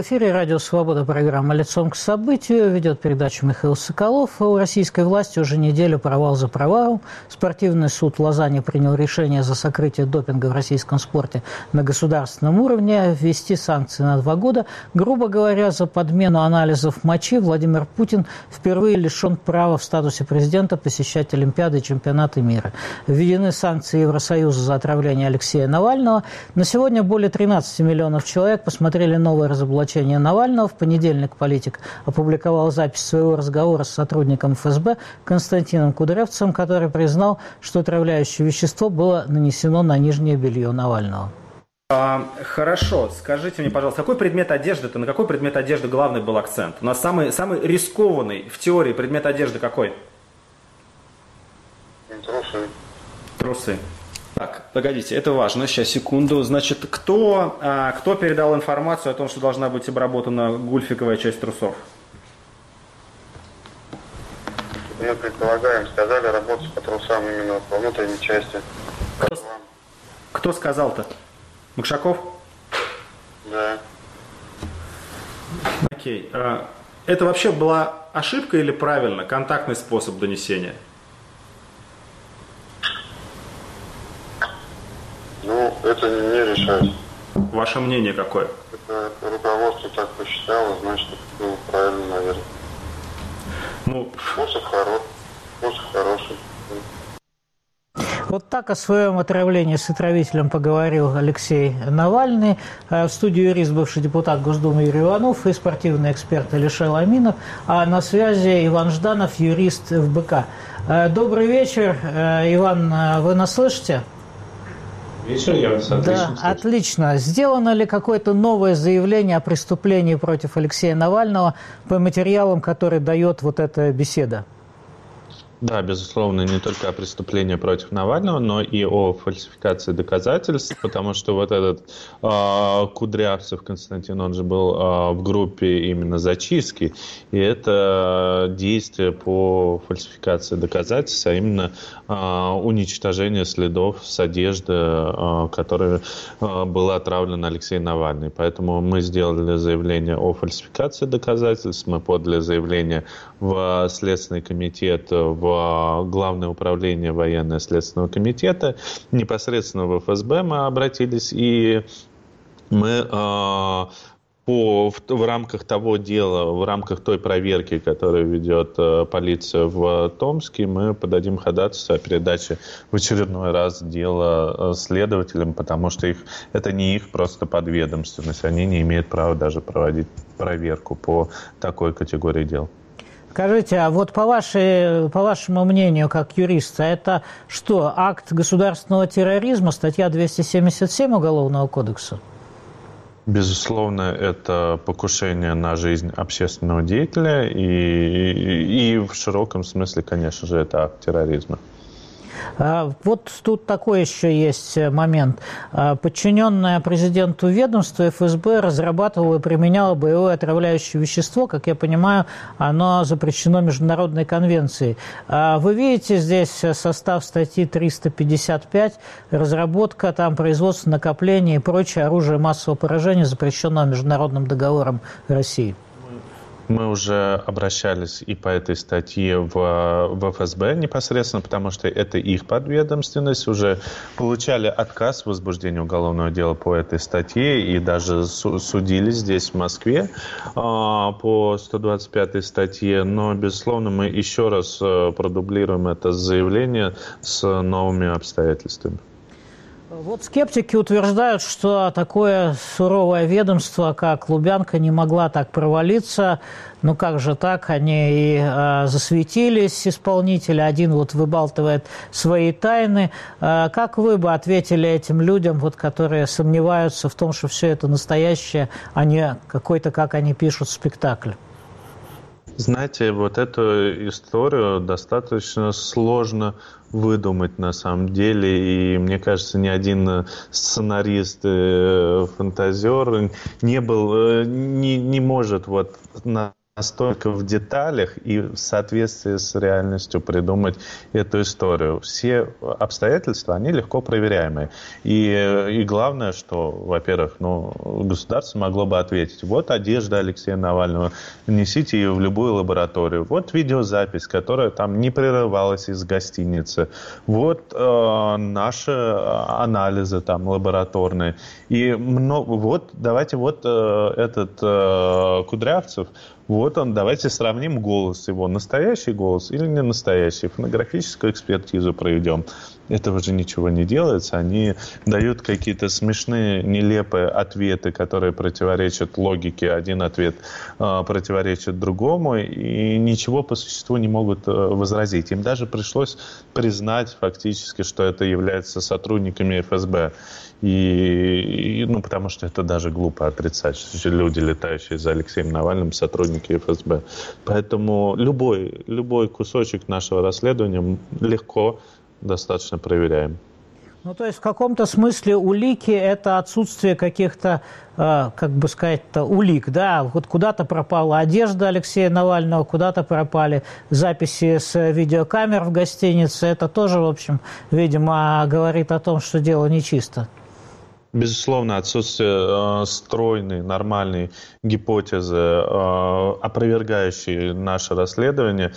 эфире радио «Свобода», программа «Лицом к событию». Ведет передачу Михаил Соколов. У российской власти уже неделю провал за провалом. Спортивный суд в Лозанне принял решение за сокрытие допинга в российском спорте на государственном уровне, ввести санкции на 2 года. Грубо говоря, за подмену анализов мочи Владимир Путин впервые лишен права в статусе президента посещать Олимпиады и чемпионаты мира. Введены санкции Евросоюза за отравление Алексея Навального. На сегодня более 13 миллионов человек посмотрели новое разоблачение Навального. В понедельник политик опубликовал запись своего разговора с сотрудником ФСБ Константином Кудрявцевым, который признал, что отравляющее вещество было нанесено на нижнее белье Навального. Хорошо, скажите мне, пожалуйста, на какой предмет одежды главный был акцент? У нас самый рискованный в теории предмет одежды какой? Трусы. Так, погодите, это важно. Сейчас, секунду. Значит, кто передал информацию о том, что должна быть обработана гульфиковая часть трусов? Мы предполагаем, сказали работать по трусам именно по внутренней части. Кто сказал-то? Макшаков? Да. Окей. Это вообще была ошибка или правильно? Контактный способ донесения? Ну, это не решает. Ваше мнение какое? Это руководство так посчитало, значит, это было правильно, наверное. Способ хороший. Вот так о своем отравлении с отравителем поговорил Алексей Навальный. В студии юрист, бывший депутат Госдумы Юрий Иванов и спортивный эксперт Алишер Ламинов. А на связи Иван Жданов, юрист ФБК. Добрый вечер. Иван, вы нас слышите? Вечер, я вас отлично слышу. Отлично. Сделано ли какое-то новое заявление о преступлении против Алексея Навального по материалам, которые дает вот эта беседа? Да, безусловно, не только о преступлении против Навального, но и о фальсификации доказательств, потому что вот этот Кудрявцев Константин, он же был в группе именно зачистки, и это действие по фальсификации доказательств, а именно уничтожение следов с одежды, которой был отравлен Алексей Навальный. Поэтому мы сделали заявление о фальсификации доказательств, мы подали заявление в Следственный комитет, в Главное управление военного следственного комитета, непосредственно в ФСБ мы обратились, и мы в рамках того дела, в рамках той проверки, которую ведет полиция в Томске, мы подадим ходатайство о передаче в очередной раз дела следователям, потому что это не их просто подведомственность, они не имеют права даже проводить проверку по такой категории дел. Скажите, а вот по вашему мнению, как юриста, это что, акт государственного терроризма, статья 277 Уголовного кодекса? Безусловно, это покушение на жизнь общественного деятеля, и в широком смысле, конечно же, это акт терроризма. Вот тут такой еще есть момент. Подчиненное президенту ведомство ФСБ разрабатывало и применяло боевое отравляющее вещество. Как я понимаю, оно запрещено Международной конвенцией. Вы видите здесь состав статьи 355, разработка, там производство, накопление и прочее оружие массового поражения, запрещенного Международным договором России? Мы уже обращались и по этой статье в ФСБ непосредственно, потому что это их подведомственность. Уже получали отказ в возбуждении уголовного дела по этой статье и даже судились здесь, в Москве, по 125 статье. Но, безусловно, мы еще раз продублируем это заявление с новыми обстоятельствами. Вот скептики утверждают, что такое суровое ведомство, как Лубянка, не могла так провалиться. Ну как же так? Они и засветились, исполнители. Один вот выбалтывает свои тайны. Как вы бы ответили этим людям, вот, которые сомневаются в том, что все это настоящее, а не какой-то, как они пишут, спектакль? Знаете, вот эту историю достаточно сложно выдумать на самом деле, и мне кажется, ни один сценарист, фантазер не может вот настолько в деталях и в соответствии с реальностью придумать эту историю. Все обстоятельства, они легко проверяемые. И главное, что, во-первых, государство могло бы ответить: вот одежда Алексея Навального, несите ее в любую лабораторию. Вот видеозапись, которая там не прерывалась из гостиницы. Вот наши анализы там лабораторные. И вот давайте этот Кудрявцев, вот он, давайте сравним голос его, настоящий голос или не настоящий, фонографическую экспертизу проведем. Этого же ничего не делается, они дают какие-то смешные, нелепые ответы, которые противоречат логике, один ответ противоречит другому, и ничего по существу не могут возразить. Им даже пришлось признать фактически, что это является сотрудниками ФСБ. Потому что это даже глупо отрицать, что люди, летающие за Алексеем Навальным, сотрудники ФСБ. Поэтому любой кусочек нашего расследования легко достаточно проверяем. То есть в каком-то смысле улики – это отсутствие каких-то, улик, да? Вот куда-то пропала одежда Алексея Навального, куда-то пропали записи с видеокамер в гостинице. Это тоже, в общем, видимо, говорит о том, что дело нечисто. Безусловно, отсутствие стройной, нормальной гипотезы, опровергающей наше расследование,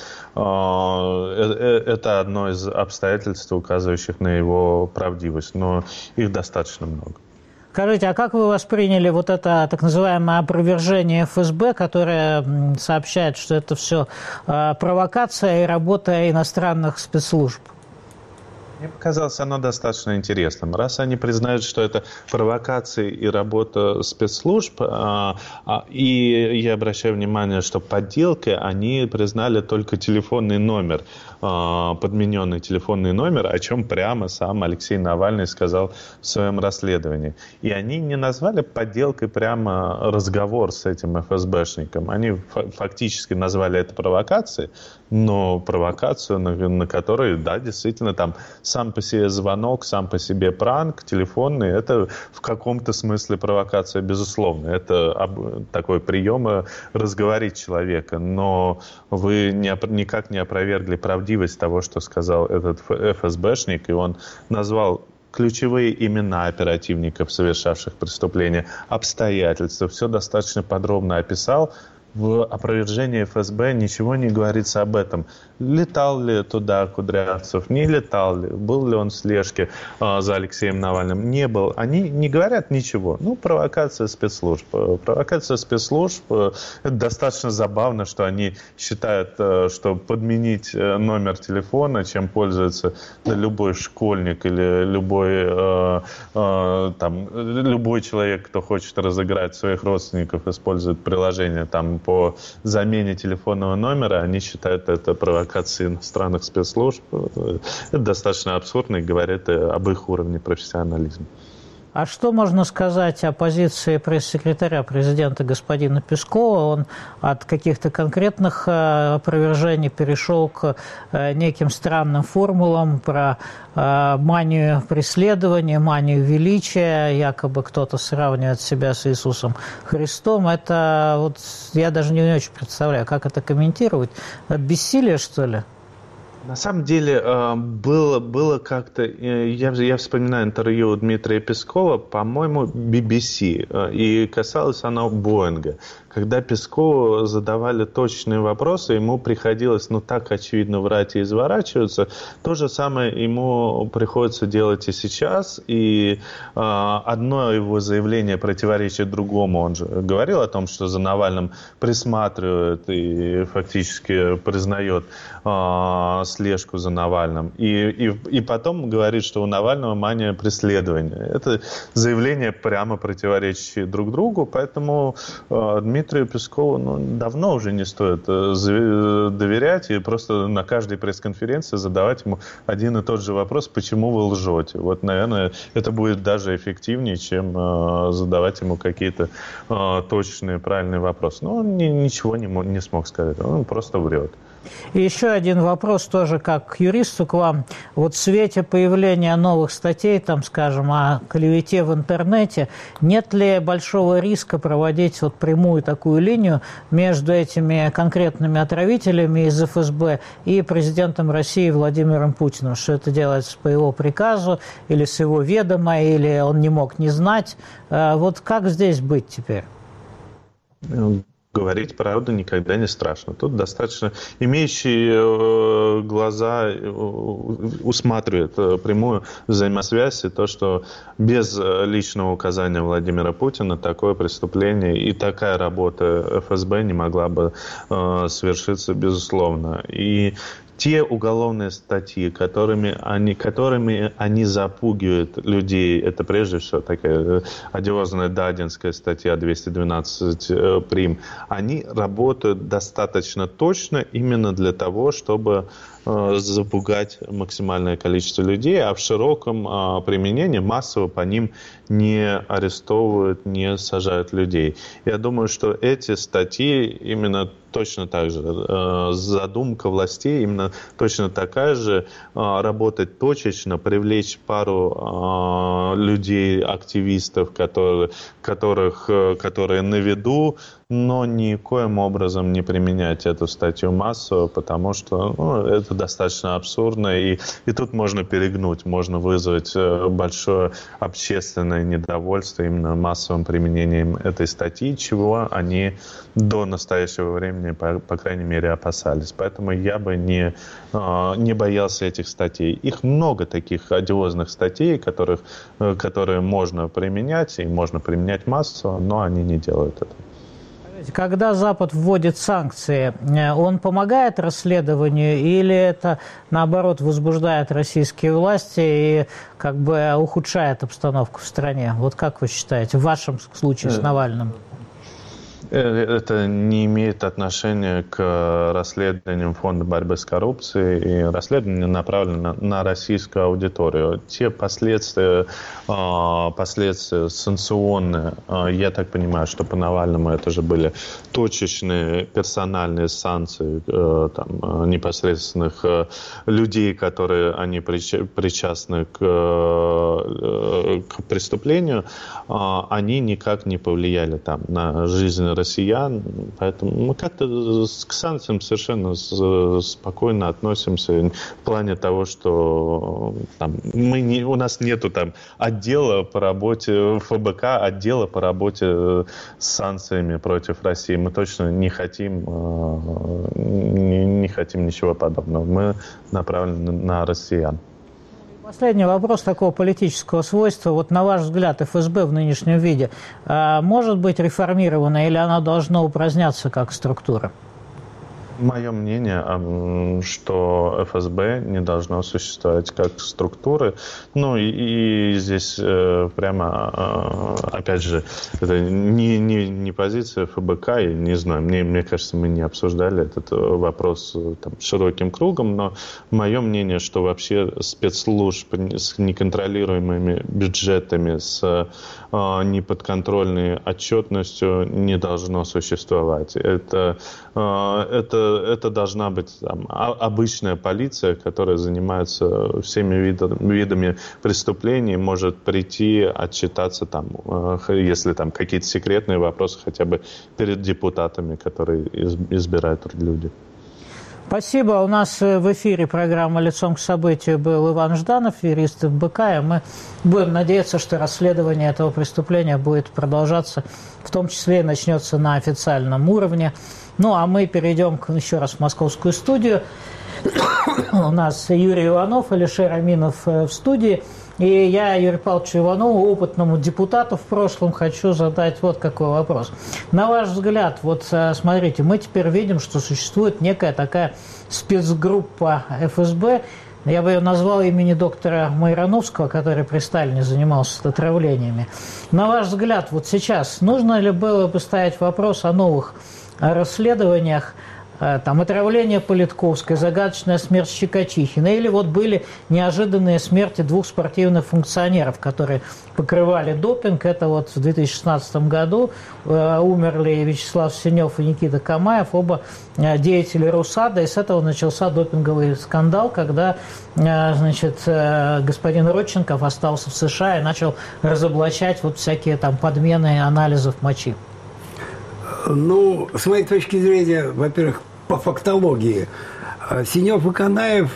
это одно из обстоятельств, указывающих на его правдивость, но их достаточно много. Скажите, а как вы восприняли вот это так называемое опровержение ФСБ, которое сообщает, что это все провокация и работа иностранных спецслужб? Мне показалось оно достаточно интересным. Раз они признают, что это провокации и работа спецслужб, и я обращаю внимание, что подделкой они признали только телефонный номер, подмененный телефонный номер, о чем прямо сам Алексей Навальный сказал в своем расследовании. И они не назвали подделкой прямо разговор с этим ФСБшником. Они фактически назвали это провокацией, но провокацию, на которой, да, действительно, там сам по себе звонок, сам по себе пранк телефонный, это в каком-то смысле провокация, безусловно. Это такой прием разговорить человека, но вы никак не опровергли правдивость того, что сказал этот ФСБшник, и он назвал ключевые имена оперативников, совершавших преступления, обстоятельства, все достаточно подробно описал. В опровержении ФСБ ничего не говорится об этом. Летал ли туда Кудрявцев, не летал ли, был ли он в слежке за Алексеем Навальным, не был. Они не говорят ничего. Провокация спецслужб. Провокация спецслужб. Это достаточно забавно, что они считают, что подменить номер телефона, чем пользуется любой школьник или любой человек, кто хочет разыграть своих родственников, использует приложение по замене телефонного номера, они считают это провокацией иностранных спецслужб. Это достаточно абсурдно и говорит об их уровне профессионализма. А что можно сказать о позиции пресс-секретаря президента господина Пескова? Он от каких-то конкретных опровержений перешел к неким странным формулам про манию преследования, манию величия. Якобы кто-то сравнивает себя с Иисусом Христом. Это я даже не очень представляю, как это комментировать. Бессилие, что ли? На самом деле было как-то, я вспоминаю интервью Дмитрия Пескова, по-моему, BBC, и касалось оно Боинга. Когда Пескову задавали точные вопросы, ему приходилось, так очевидно, врать и изворачиваться. То же самое ему приходится делать и сейчас. И одно его заявление противоречит другому. Он же говорил о том, что за Навальным присматривают и фактически признает слежку за Навальным. И потом говорит, что у Навального мания преследования. Это заявления прямо противоречащие друг другу, поэтому Дмитрию Пескову давно уже не стоит доверять и просто на каждой пресс-конференции задавать ему один и тот же вопрос: почему вы лжете? Наверное, это будет даже эффективнее, чем задавать ему какие-то точные, правильные вопросы. Но он ничего не смог сказать, он просто врет. И еще один вопрос тоже как к юристу к вам. Вот в свете появления новых статей, там, скажем, о клевете в интернете, нет ли большого риска проводить вот прямую такую линию между этими конкретными отравителями из ФСБ и президентом России Владимиром Путиным? Что это делается по его приказу или с его ведома, или он не мог не знать? Вот как здесь быть теперь? Говорить правду никогда не страшно. Тут достаточно имеющие глаза усматривают прямую взаимосвязь и то, что без личного указания Владимира Путина такое преступление и такая работа ФСБ не могла бы совершиться, безусловно. И те уголовные статьи, которыми они запугивают людей, это прежде всего такая одиозная дадинская статья 212 прим, они работают достаточно точно именно для того, чтобы запугать максимальное количество людей, а в широком применении массово по ним не арестовывают, не сажают людей. Я думаю, что эти статьи именно точно так же. Задумка властей именно точно такая же. Работать точечно, привлечь пару людей, активистов, которые на виду, но никоим образом не применять эту статью массово, потому что это достаточно абсурдно, и тут можно перегнуть, можно вызвать большое общественное недовольство именно массовым применением этой статьи, чего они до настоящего времени, по крайней мере, опасались. Поэтому я бы не боялся этих статей. Их много таких одиозных статей, которые можно применять, и можно применять массово, но они не делают этого. Когда Запад вводит санкции, он помогает расследованию или это, наоборот, возбуждает российские власти и как бы ухудшает обстановку в стране? Вот как вы считаете, в вашем случае с Навальным? Это не имеет отношения к расследованиям Фонда борьбы с коррупцией, и расследование направлено на российскую аудиторию. Те последствия санкционные, я так понимаю, что по Навальному это же были точечные персональные санкции там, непосредственных людей, которые они причастны к преступлению, они никак не повлияли там, на жизнь россиян, поэтому мы как-то к санкциям совершенно спокойно относимся в плане того, что там, у нас нету там отдела по работе ФБК, отдела по работе с санкциями против России. Мы точно не хотим ничего подобного. Мы направлены на россиян. Последний вопрос такого политического свойства. Вот на ваш взгляд, ФСБ в нынешнем виде может быть реформирована или она должна упраздняться как структура? Мое мнение, что ФСБ не должно существовать как структуры. Ну и здесь прямо, опять же, это не позиция ФБК, я не знаю, мне кажется, мы не обсуждали этот вопрос там, широким кругом, но мое мнение, что вообще спецслужб с неконтролируемыми бюджетами, с неподконтрольной отчетностью не должно существовать. Это должна быть там, обычная полиция, которая занимается всеми видами преступлений, может прийти, отчитаться, там, если там какие-то секретные вопросы, хотя бы перед депутатами, которые избирают люди. Спасибо. У нас в эфире программа «Лицом к событию» был Иван Жданов, юрист ФБК, и мы будем надеяться, что расследование этого преступления будет продолжаться, в том числе и начнется на официальном уровне. Ну, а мы перейдем еще раз в московскую студию. У нас Юрий Иванов, Алишер Аминов в студии. И я Юрию Павловичу Иванову, опытному депутату в прошлом, хочу задать вот какой вопрос. На ваш взгляд, вот смотрите, мы теперь видим, что существует некая такая спецгруппа ФСБ, я бы ее назвал имени доктора Майрановского, который при Сталине занимался отравлениями. На ваш взгляд, вот сейчас нужно ли было бы ставить вопрос о новых расследованиях там отравление Политковской, загадочная смерть Щекочихина, или вот были неожиданные смерти двух спортивных функционеров, которые покрывали допинг. Это вот в 2016 году умерли Вячеслав Синев и Никита Камаев, оба деятели РУСАДА, и с этого начался допинговый скандал, когда, значит, господин Родченков остался в США и начал разоблачать вот всякие там подмены анализов мочи. Ну, с моей точки зрения, во-первых, по фактологии, Синев и Канаев,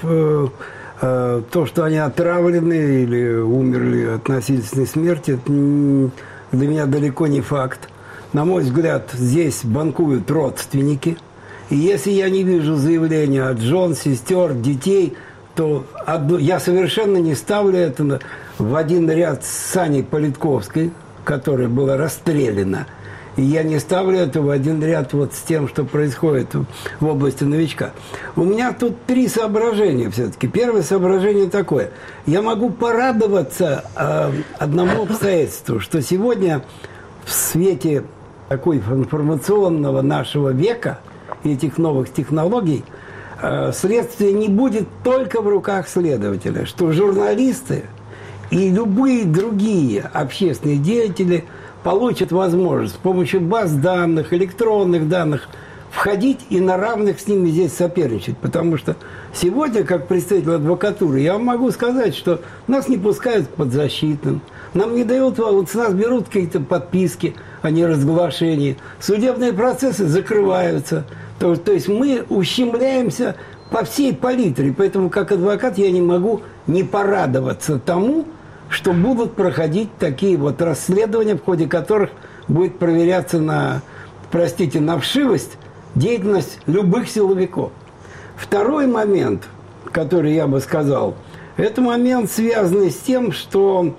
то, что они отравлены или умерли от насильственной смерти, для меня далеко не факт. На мой взгляд, здесь банкуют родственники. И если я не вижу заявления от жен, сестер, детей, то я совершенно не ставлю это в один ряд с Саней Политковской, которая была расстреляна. И я не ставлю это в один ряд вот с тем, что происходит в области новичка. У меня тут три соображения все-таки. Первое соображение такое. Я могу порадоваться одному обстоятельству, что сегодня в свете такой информационного нашего века, этих новых технологий, следствие не будет только в руках следователя, что журналисты и любые другие общественные деятели получат возможность с помощью баз данных, электронных данных входить и на равных с ними здесь соперничать. Потому что сегодня, как представитель адвокатуры, я вам могу сказать, что нас не пускают под защитным. Нам не дают, вот с нас берут какие-то подписки о неразглашении. Судебные процессы закрываются. То есть мы ущемляемся по всей палитре. Поэтому как адвокат я не могу не порадоваться тому, что будут проходить такие вот расследования, в ходе которых будет проверяться на вшивость деятельность любых силовиков. Второй момент, который я бы сказал, это момент, связанный с тем, что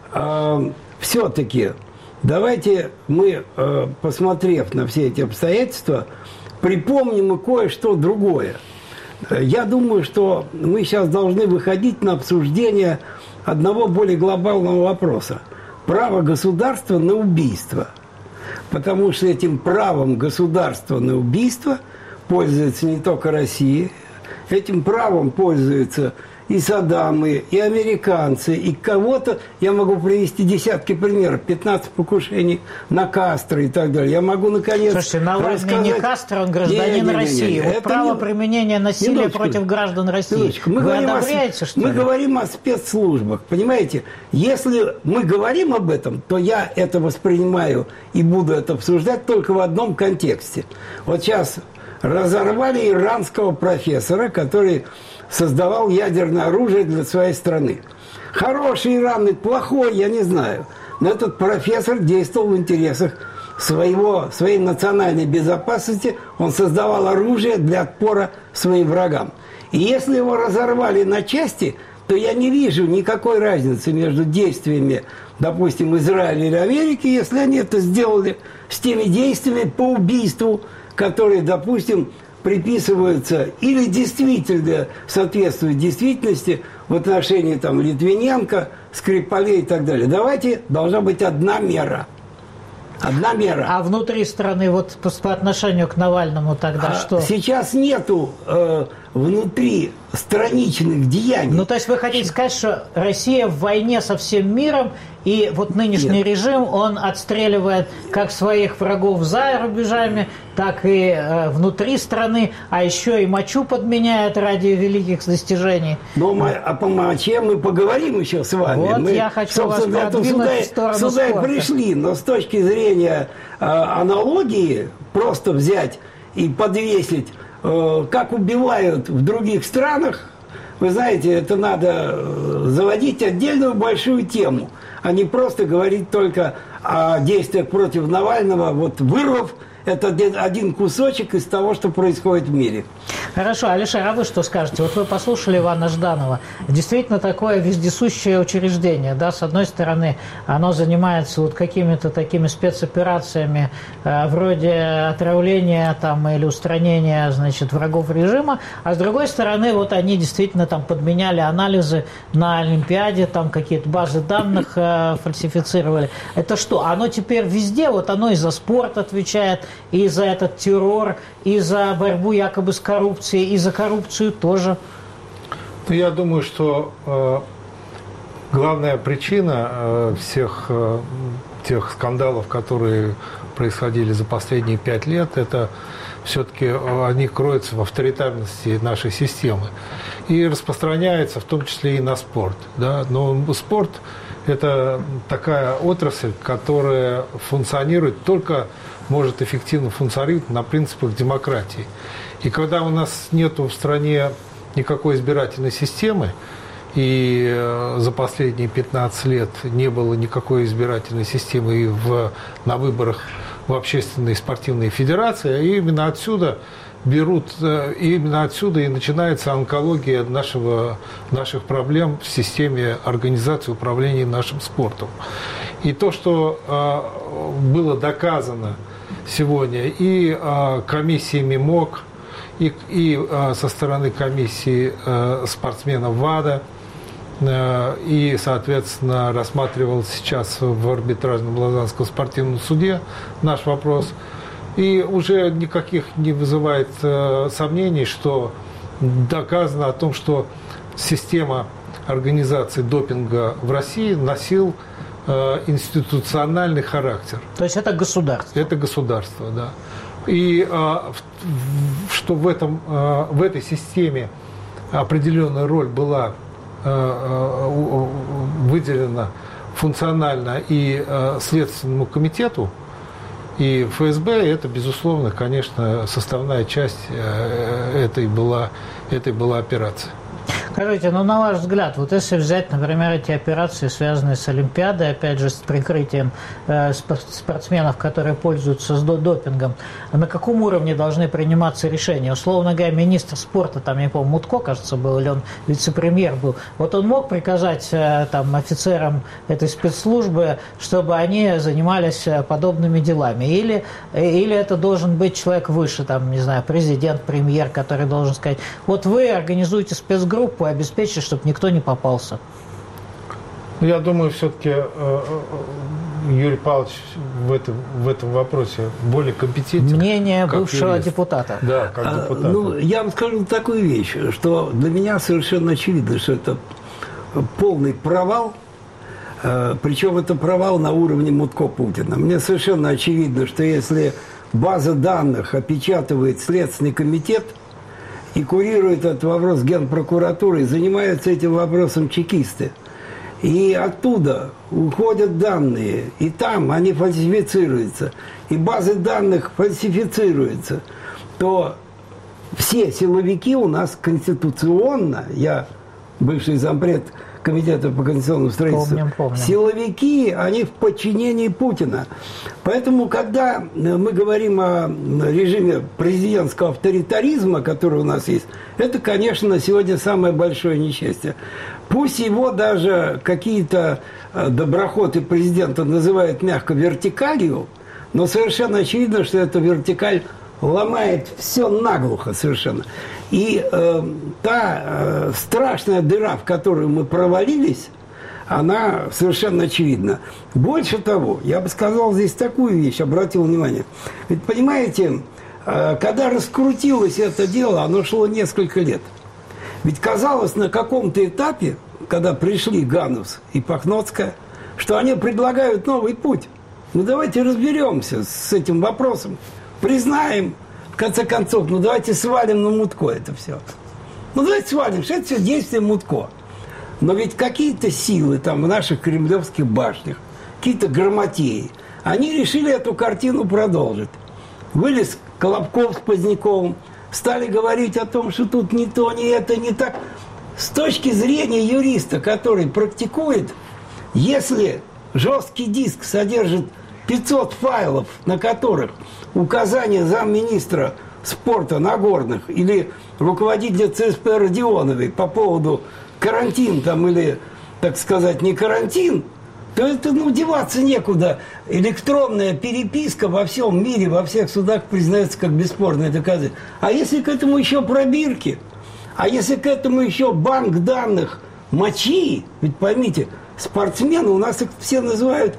все-таки давайте мы, посмотрев на все эти обстоятельства, припомним и кое-что другое. Я думаю, что мы сейчас должны выходить на обсуждение одного более глобального вопроса. Право государства на убийство. Потому что этим правом государства на убийство пользуется не только Россия, этим правом пользуются и Саддамы, и американцы, и кого-то. Я могу привести десятки примеров. 15 покушений на Кастро и так далее. Я могу, наконец, слушайте, Навальный не Кастро, он гражданин России. Вот право применения насилия против граждан России. Вы одобряете, что ли? Мы говорим о спецслужбах. Понимаете, если мы говорим об этом, то я это воспринимаю и буду это обсуждать только в одном контексте. Вот сейчас разорвали иранского профессора, который создавал ядерное оружие для своей страны. Хороший Иран и плохой, я не знаю. Но этот профессор действовал в интересах своей национальной безопасности. Он создавал оружие для отпора своим врагам. И если его разорвали на части, то я не вижу никакой разницы между действиями, допустим, Израиля или Америки, если они это сделали, с теми действиями по убийству, которые, допустим, приписываются или действительно соответствуют действительности в отношении там Литвиненко, Скрипалей и так далее. Давайте, должна быть одна мера. Одна мера. А внутри страны, вот по отношению к Навальному тогда что? Сейчас нету внутри страничных деяний. Ну, то есть вы хотите сказать, что Россия в войне со всем миром, и вот нынешний режим, он отстреливает как своих врагов за рубежами, так и внутри страны, а еще и мочу подменяет ради великих достижений. Но по моче мы поговорим еще с вами. Вот мы, я хочу вас продвинуть в сторону сюда спорта. И пришли, но с точки зрения аналогии, просто взять и подвесить, как убивают в других странах, вы знаете, это надо заводить отдельную большую тему, а не просто говорить только о действиях против Навального, вот вырвав это один кусочек из того, что происходит в мире. Хорошо, Алишер, а вы что скажете? Вот вы послушали Ивана Жданова. Действительно такое вездесущее учреждение, да, с одной стороны, оно занимается вот какими-то такими спецоперациями вроде отравления там, или устранения, значит, врагов режима, а с другой стороны, вот они действительно там подменяли анализы на Олимпиаде, там какие-то базы данных фальсифицировали. Это что? Оно теперь везде, вот оно и за спорт отвечает, и за этот террор, и за борьбу якобы с коррупцией, и за коррупцию тоже. Ну, я думаю, что главная причина всех тех скандалов, которые происходили за последние 5 лет, это все-таки они кроются в авторитарности нашей системы и распространяются в том числе и на спорт. Да? Но спорт – это такая отрасль, которая функционирует, только может эффективно функционировать на принципах демократии. И когда у нас нет в стране никакой избирательной системы, и за последние 15 лет не было никакой избирательной системы и на выборах в общественные спортивные федерации, и именно отсюда и начинается онкология наших проблем в системе организации управления нашим спортом. И то, что было доказано сегодня и комиссиями МОК, и со стороны комиссии спортсменов ВАДА, и, соответственно, рассматривал сейчас в арбитражном Лозаннском спортивном суде наш вопрос. И уже никаких не вызывает сомнений, что доказано о том, что система организации допинга в России носил институциональный характер. То есть это государство? Это государство, да. И что в этой системе определенная роль была выделена функционально и Следственному комитету, и ФСБ, это, безусловно, конечно, составная часть этой была операция. Скажите, на ваш взгляд, вот если взять, например, эти операции, связанные с Олимпиадой, опять же, с прикрытием спортсменов, которые пользуются допингом, на каком уровне должны приниматься решения? Условно говоря, министр спорта, там, я не помню, Мутко, кажется, был, или он вице-премьер был, вот он мог приказать там, офицерам этой спецслужбы, чтобы они занимались подобными делами? Или это должен быть человек выше, там, не знаю, президент, премьер, который должен сказать, вот вы организуете спецгруппу, обеспечить, чтобы никто не попался? Я думаю, все-таки Юрий Павлович в этом вопросе более компетентен. Мнение бывшего юрист. Депутата. Да, как депутата. Я вам скажу такую вещь, что для меня совершенно очевидно, что это полный провал, причем это провал на уровне Мутко-Путина. Мне совершенно очевидно, что если база данных опечатывает Следственный комитет, и курирует этот вопрос Генпрокуратуры, и занимаются этим вопросом чекисты. И оттуда уходят данные, и там они фальсифицируются, и базы данных фальсифицируются, то все силовики у нас конституционно, я бывший зампред Комитета по конституционному строительству, помним. Силовики, они в подчинении Путина. Поэтому, когда мы говорим о режиме президентского авторитаризма, который у нас есть, это, конечно, сегодня самое большое несчастье. Пусть его даже какие-то доброходы президента называют мягко вертикалью, но совершенно очевидно, что эта вертикаль ломает все наглухо совершенно. И та страшная дыра, в которую мы провалились, она совершенно очевидна. Больше того, я бы сказал здесь такую вещь, обратил внимание. Ведь, понимаете, когда раскрутилось это дело, оно шло несколько лет. Ведь казалось на каком-то этапе, когда пришли Ганус и Пахноцкая, что они предлагают новый путь. Ну давайте разберемся с этим вопросом. Признаем, в конце концов, ну давайте свалим на Мутко это все. Ну давайте свалим, что это все действие Мутко. Но ведь какие-то силы там в наших кремлевских башнях, какие-то грамотеи, они решили эту картину продолжить. Вылез Колобков с Поздняковым, стали говорить о том, что тут не то, не это, не так. С точки зрения юриста, который практикует, если жесткий диск содержит 500 файлов, на которых указания замминистра спорта Нагорных или руководителя ЦСП Родионовой по поводу карантин там или, так сказать, не карантин, то это, деваться некуда. Электронная переписка во всем мире, во всех судах признается как бесспорное доказательство. А если к этому еще пробирки, а если к этому еще банк данных мочи, ведь поймите, спортсмены, у нас их все называют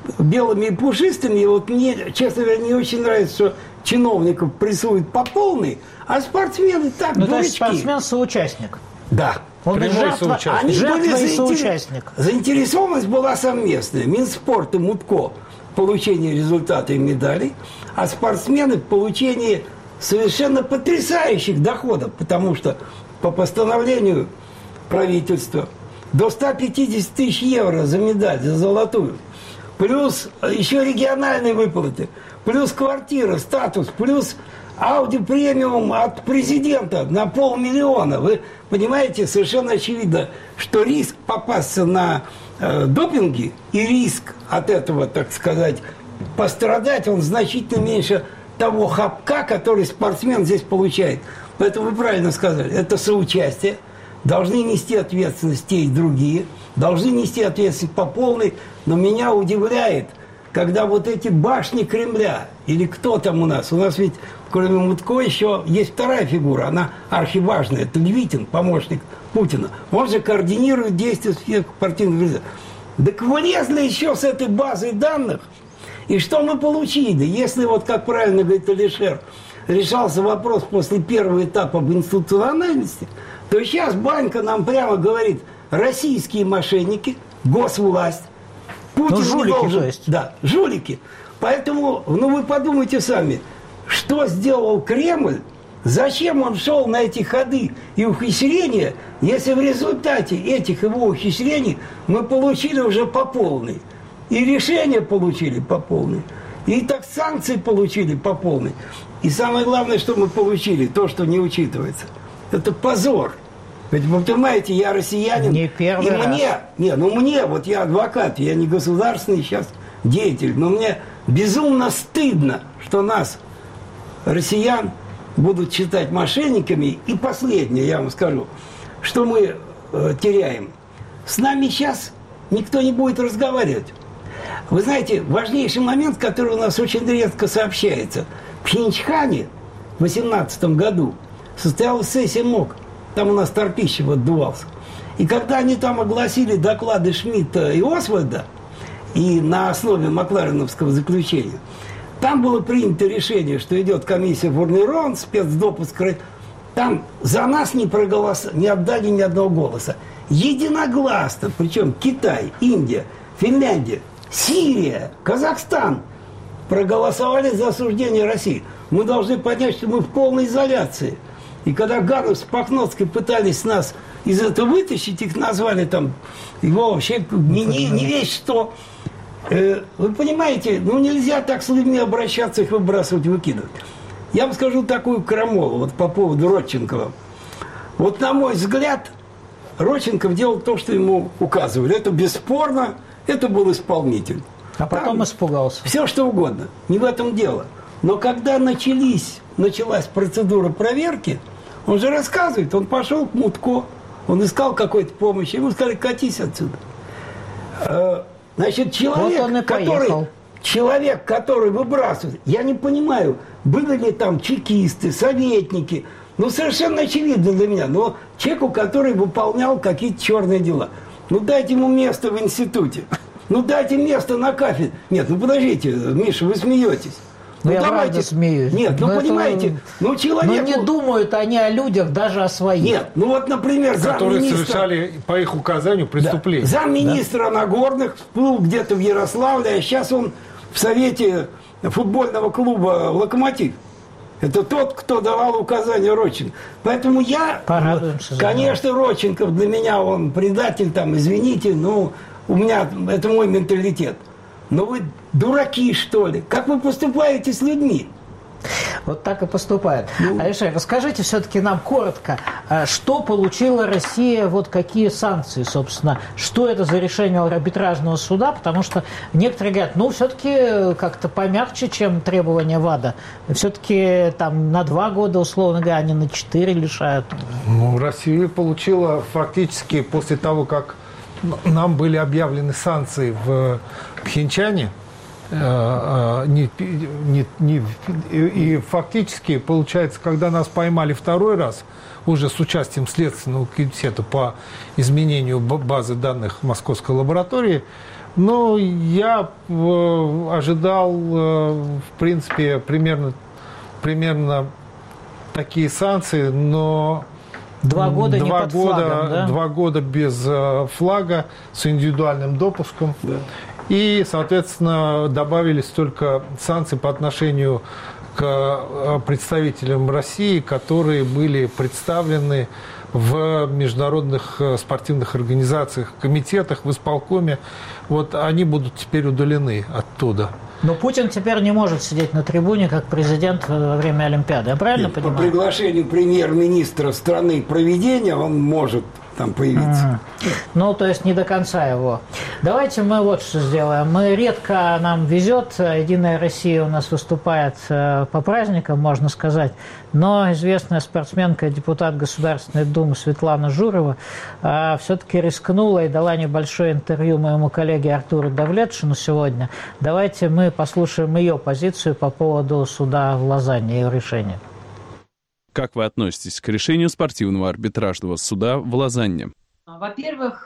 белыми и пушистыми. И вот мне, честно говоря, не очень нравится, что чиновников прессуют по полной, а спортсмены так, ну, дурачки. то есть спортсмен-соучастник. Да. Он жертва, Они жертва и соучастник. Заинтересованность была совместная. Минспорт и МУТКО в получении результата и медалей, а спортсмены в получении совершенно потрясающих доходов, потому что по постановлению правительства до 150 тысяч евро за медаль, за золотую, плюс еще региональные выплаты, плюс квартира, статус, плюс Ауди премиум от президента на 500 000. Вы понимаете, совершенно очевидно, что риск попасться на допинги и риск от этого, так сказать, пострадать, он значительно меньше того хапка, который спортсмен здесь получает. Поэтому вы правильно сказали, это соучастие. Должны нести ответственность те и другие, должны нести ответственность по полной. Но меня удивляет, когда вот эти башни Кремля, или кто там у нас ведь кроме Мутко еще есть вторая фигура, она архиважная, это Левитин, помощник Путина. Он же координирует действия всех партийных лидеров. Так вылезли еще с этой базой данных, и что мы получили? Если, вот как правильно говорит Алишер, решался вопрос после первого этапа об институциональности, то сейчас Банька нам прямо говорит, российские мошенники, госвласть, Путин жулики, не должен... то есть. Да, жулики. Поэтому, вы подумайте сами, что сделал Кремль, зачем он шел на эти ходы и ухищрения, если в результате этих его ухищрений мы получили уже по полной. И решения получили по полной. И так санкции получили по полной. И самое главное, что мы получили, то, что не учитывается, это позор. Ведь вы понимаете, я россиянин. Не первый раз. Мне, вот я адвокат, я не государственный сейчас деятель, но мне безумно стыдно, что нас, россиян, будут считать мошенниками. И последнее, я вам скажу, что мы теряем. С нами сейчас никто не будет разговаривать. Вы знаете, важнейший момент, который у нас очень редко сообщается. В Пхенчхане в 2018 году состоялась сессия МОК. Там у нас Торпищев отдувался. И когда они там огласили доклады Шмидта и Освальда, и на основе маклареновского заключения, там было принято решение, что идет комиссия Фурнерон, спецдопуск. Там за нас не отдали ни одного голоса. Единогласно, причем Китай, Индия, Финляндия, Сирия, Казахстан проголосовали за осуждение России. Мы должны понять, что мы в полной изоляции. И когда Ганов с Пахноцкой пытались нас из этого вытащить, их назвали там, его вообще не весь что. Вы понимаете, нельзя так с людьми обращаться, их выбрасывать, выкидывать. Я вам скажу такую крамолу, вот по поводу Родченкова. Вот на мой взгляд, Родченков делал то, что ему указывали. Это бесспорно, это был исполнитель. А потом там испугался. Все что угодно, не в этом дело. Но когда началась процедура проверки, он же рассказывает, он пошел к Мутко, он искал какой-то помощи, ему сказали, катись отсюда. Значит, человек, который выбрасывает, я не понимаю, были ли там чекисты, советники, совершенно очевидно для меня, но человеку, который выполнял какие-то черные дела. Дайте ему место в институте, дайте место на кафедре. Нет, подождите, Миша, вы смеетесь. Я правда смеюсь. Нет, понимаете, человек... не думают они о людях, даже о своих. Нет, вот, например, которые совершали по их указанию преступления. Да. Замминистра Нагорных был где-то в Ярославле, а сейчас он в совете футбольного клуба «Локомотив». Это тот, кто давал указания Родченко. Поэтому конечно, Родченков для меня, он предатель, извините, у меня, это мой менталитет. Но вы дураки, что ли? Как вы поступаете с людьми? Вот так и поступают. Алишер, расскажите все-таки нам коротко, что получила Россия, какие санкции, собственно, что это за решение арбитражного суда, потому что некоторые говорят, все-таки как-то помягче, чем требования ВАДА. Все-таки там на 2 года, условно говоря, они на 4 лишают. Россия получила фактически после того, как нам были объявлены санкции в Пхенчхане, и фактически, получается, когда нас поймали второй раз, уже с участием Следственного комитета по изменению базы данных Московской лаборатории, Ну, я ожидал, в принципе, примерно такие санкции, но 2 года не под флагом, да? 2 года без флага, с индивидуальным допуском. Да. И, соответственно, добавились только санкции по отношению к представителям России, которые были представлены в международных спортивных организациях, комитетах, в исполкоме. Вот они будут теперь удалены оттуда. Но Путин теперь не может сидеть на трибуне как президент во время Олимпиады. Я правильно понимаю? По приглашению премьер-министра страны проведения он может там появиться. Ну, то есть не до конца его. Давайте мы вот что сделаем. Нам везет. Единая Россия у нас выступает по праздникам, можно сказать. Но известная спортсменка, депутат Государственной Думы Светлана Журова все-таки рискнула и дала небольшое интервью моему коллеге Артуру Давлетшину сегодня. Давайте мы послушаем ее позицию по поводу суда в Лозанне и ее решения. Как вы относитесь к решению спортивного арбитражного суда в Лозанне? Во-первых,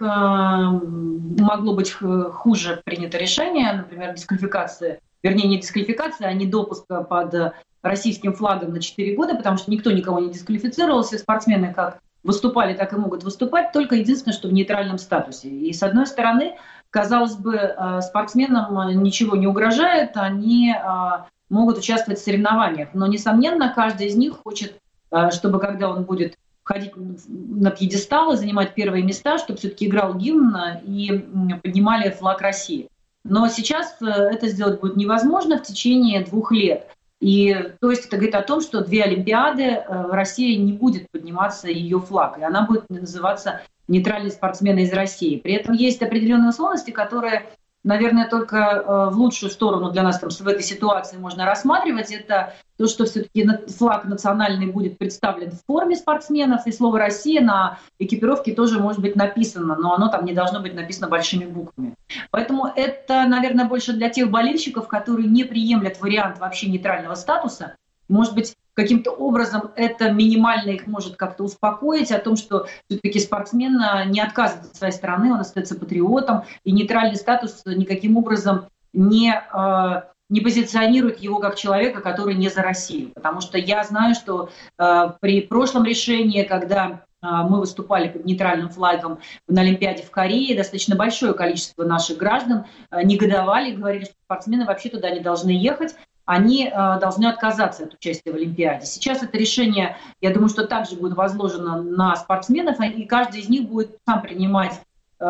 могло быть хуже принято решение, например, дисквалификация, вернее, не дисквалификация, а не допуска под российским флагом на 4 года, потому что никто никого не дисквалифицировался, спортсмены как выступали, так и могут выступать, только единственное, что в нейтральном статусе. И с одной стороны, казалось бы, спортсменам ничего не угрожает, они могут участвовать в соревнованиях, но, несомненно, каждый из них хочет, чтобы когда он будет входить на пьедестал и занимать первые места, чтобы все-таки играл гимн и поднимали флаг России. Но сейчас это сделать будет невозможно в течение 2 лет. И то есть это говорит о том, что 2 Олимпиады в России не будет подниматься ее флаг, и она будет называться «Нейтральные спортсмены из России». При этом есть определенные условности, которые, наверное, только в лучшую сторону для нас там, в этой ситуации можно рассматривать. Это то, что все-таки флаг национальный будет представлен в форме спортсменов, и слово «Россия» на экипировке тоже может быть написано, но оно там не должно быть написано большими буквами. Поэтому это, наверное, больше для тех болельщиков, которые не приемлят вариант вообще нейтрального статуса. Может быть, каким-то образом это минимально их может как-то успокоить о том, что все-таки спортсмен не отказывается от своей страны, он остается патриотом, и нейтральный статус никаким образом не позиционирует его как человека, который не за Россию. Потому что я знаю, что при прошлом решении, когда мы выступали под нейтральным флагом на Олимпиаде в Корее, достаточно большое количество наших граждан негодовали, говорили, что спортсмены вообще туда не должны ехать, они должны отказаться от участия в Олимпиаде. Сейчас это решение, я думаю, что также будет возложено на спортсменов, и каждый из них будет сам принимать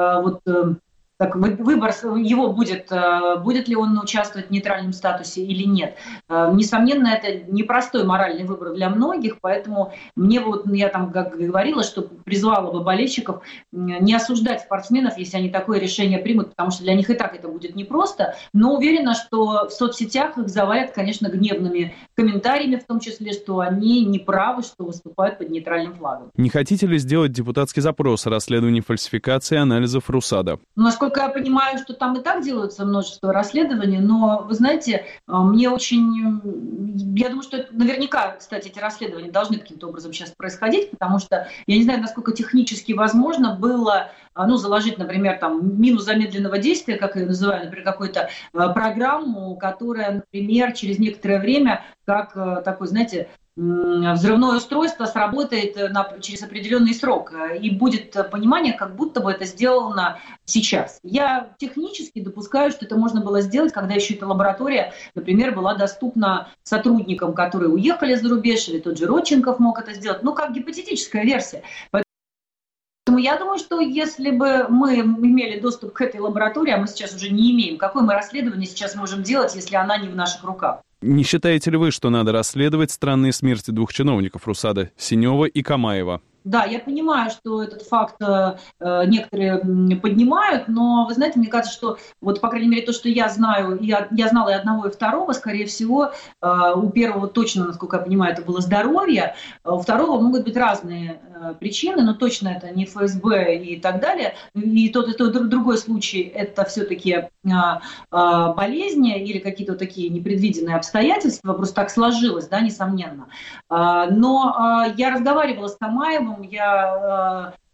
выбор его будет ли он участвовать в нейтральном статусе или нет. Несомненно, это непростой моральный выбор для многих, поэтому я там как говорила, что призвала бы болельщиков не осуждать спортсменов, если они такое решение примут, потому что для них и так это будет непросто, но уверена, что в соцсетях их завалят, конечно, гневными комментариями, в том числе, что они не правы, что выступают под нейтральным флагом. Не хотите ли сделать депутатский запрос о расследовании фальсификации анализов РУСАДА? Насколько я понимаю, что там и так делаются множество расследований, но, вы знаете, я думаю, что наверняка, кстати, эти расследования должны каким-то образом сейчас происходить, потому что я не знаю, насколько технически возможно было, заложить, например, там, мину замедленного действия, как я ее называю, например, какую-то программу, которая, например, через некоторое время, как такой, знаете, взрывное устройство сработает через определенный срок, и будет понимание, как будто бы это сделано сейчас. Я технически допускаю, что это можно было сделать, когда еще эта лаборатория, например, была доступна сотрудникам, которые уехали за рубеж, или тот же Родченков мог это сделать, как гипотетическая версия. Поэтому я думаю, что если бы мы имели доступ к этой лаборатории, а мы сейчас уже не имеем, какое мы расследование сейчас можем делать, если она не в наших руках? Не считаете ли вы, что надо расследовать странные смерти 2 чиновников РУСАДА, Синева и Камаева? Да, я понимаю, что этот факт некоторые поднимают, но, вы знаете, мне кажется, что, по крайней мере, то, что я знаю, я знала и одного, и второго, скорее всего, у первого точно, насколько я понимаю, это было здоровье, у второго могут быть разные причины, но точно это не ФСБ и так далее. И тот другой случай – это все-таки болезни или какие-то такие непредвиденные обстоятельства, просто так сложилось, да, несомненно. Но я разговаривала с Камаевым, я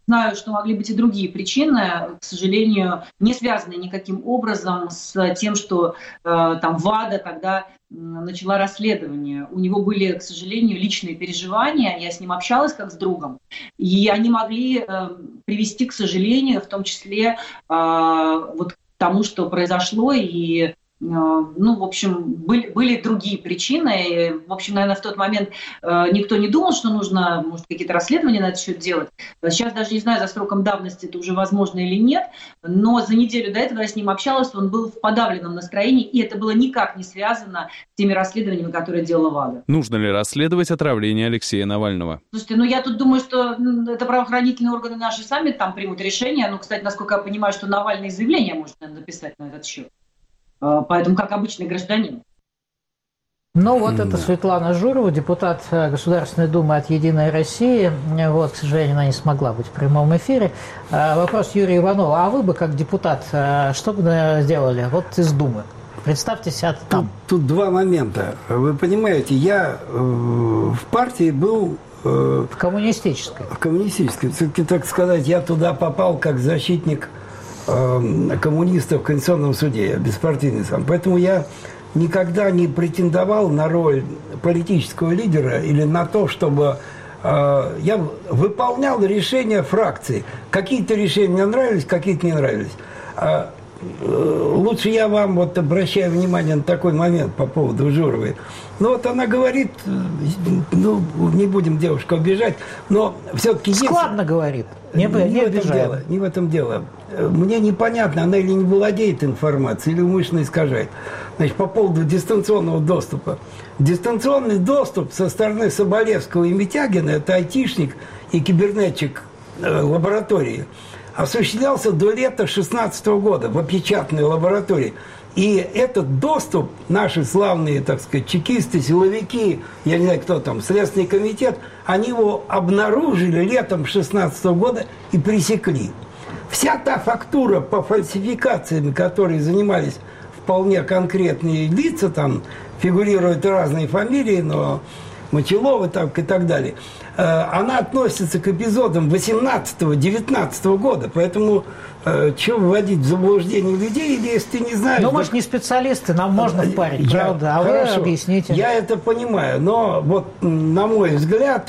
знаю, что могли быть и другие причины, к сожалению, не связанные никаким образом с тем, что там ВАДА тогда начала расследование. У него были, к сожалению, личные переживания, я с ним общалась как с другом, и они могли привести, к сожалению, в том числе вот к тому, что произошло, и в общем, были другие причины. И, в общем, наверное, в тот момент никто не думал, что нужно, может, какие-то расследования на этот счет делать. Сейчас даже не знаю, за сроком давности это уже возможно или нет, но за неделю до этого я с ним общалась, он был в подавленном настроении, и это было никак не связано с теми расследованиями, которые делала ВАДА. Нужно ли расследовать отравление Алексея Навального? Слушайте, я тут думаю, что это правоохранительные органы наши сами там примут решение. Кстати, насколько я понимаю, что Навальный заявление может, наверное, написать на этот счет. Поэтому как обычный гражданин. Это Светлана Журова, депутат Государственной Думы от «Единой России». К сожалению, она не смогла быть в прямом эфире. Вопрос Юрия Иванова. А вы бы, как депутат, что бы сделали из Думы? Представьте себя там. Тут два момента. Вы понимаете, я в партии был... В коммунистической. В коммунистической. Все-таки, так сказать, я туда попал как защитник коммунистов в Конституционном суде, я беспартийный сам. Поэтому я никогда не претендовал на роль политического лидера или на то, чтобы я выполнял решения фракции. Какие-то решения мне нравились, какие-то не нравились. Лучше я вам обращаю внимание на такой момент по поводу Журовой. Она говорит, не будем девушку обижать, но все-таки складно говорит. Не в этом дело. Мне непонятно, она или не владеет информацией, или умышленно искажает. Значит, по поводу дистанционного доступа. Дистанционный доступ со стороны Соболевского и Митягина, это айтишник и кибернетчик лаборатории, осуществлялся до лета 2016 года в опечатанной лаборатории. И этот доступ наши славные, так сказать, чекисты, силовики, я не знаю, кто там, Следственный комитет, они его обнаружили летом 2016 года и пресекли. Вся та фактура по фальсификациям, которой занимались вполне конкретные лица, там фигурируют разные фамилии, но Мочиловы и так далее, она относится к эпизодам 18-19 года. Поэтому чего вводить в заблуждение людей, если ты не знаешь... мы же не специалисты, нам можно впарить, правда? А хорошо, вы объясните. Я это понимаю, но на мой взгляд,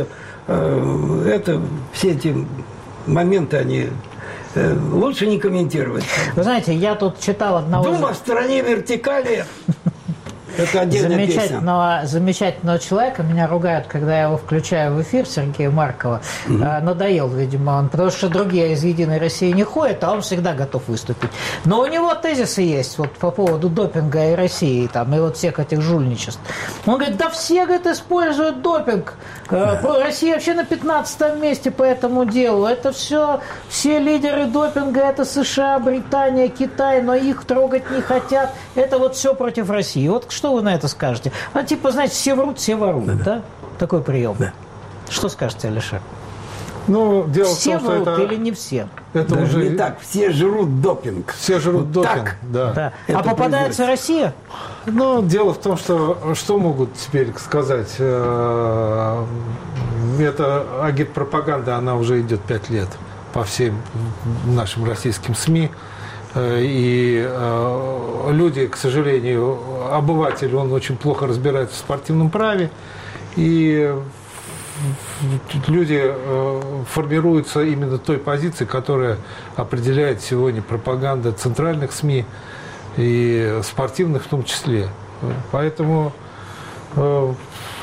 все эти моменты, они... лучше не комментировать. Вы знаете, я тут читал одного... Дума в стране вертикали... Это замечательного человека. Меня ругают, когда я его включаю в эфир, Сергея Маркова. Надоел, видимо, он. Потому что другие из «Единой России» не ходят, а он всегда готов выступить. Но у него тезисы есть по поводу допинга и России, и всех этих жульничеств. Он говорит, все, используют допинг. Россия вообще на 15 месте по этому делу. Это все лидеры допинга, это США, Британия, Китай, но их трогать не хотят. Это все против России. Что вы на это скажете? Знаете, все врут, все воруют, да? Такой прием. Да. Что скажете, Алишер? Дело все в том, врут что или не все? Это даже уже не так. Все жрут допинг. Все жрут допинг, так. да. А попадается Россия? Дело в том, что могут теперь сказать. Это агитпропаганда, она уже идет 5 лет по всем нашим российским СМИ. И люди, к сожалению, обыватель, он очень плохо разбирается в спортивном праве, и люди формируются именно той позиции, которая определяет сегодня пропаганда центральных СМИ и спортивных в том числе. Поэтому в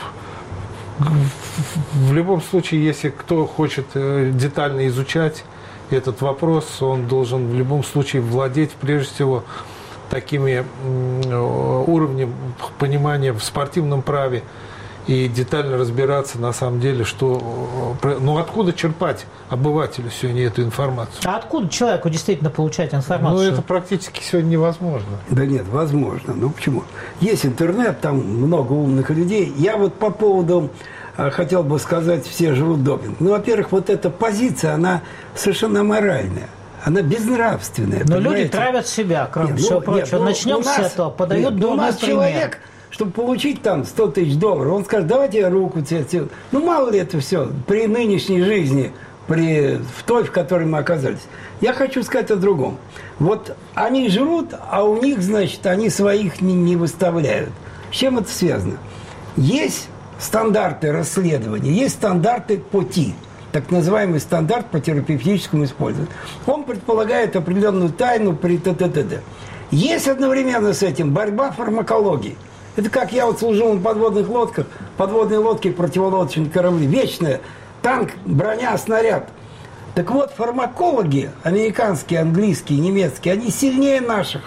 любом случае, если кто хочет детально изучать этот вопрос, он должен в любом случае владеть, прежде всего, такими уровнем понимания в спортивном праве и детально разбираться на самом деле, откуда черпать обывателю сегодня эту информацию. А откуда человеку действительно получать информацию? Это практически сегодня невозможно. Да нет, возможно. Почему? Есть интернет, там много умных людей. Я по поводу... хотел бы сказать, все жрут допинг. Во-первых, эта позиция, она совершенно аморальная. Она безнравственная. Но люди травят себя, кроме всего прочего. Начнем с этого. Подают дурной пример. Человек, чтобы получить $100 000, он скажет, давайте я руку тебе. Мало ли это все. При нынешней жизни в той, в которой мы оказались. Я хочу сказать о другом. Вот они жрут, а у них, значит, они своих не выставляют. С чем это связано? Есть стандарты расследования, есть стандарты ПОТИ, так называемый стандарт по терапевтическому использованию. Он предполагает определенную тайну при т.т. Есть одновременно с этим борьба фармакологии. Это как я вот служил на подводных лодках, подводные лодки, противолодочные корабли, вечная, танк, броня, снаряд. Так вот, фармакологи, американские, английские, немецкие, они сильнее наших.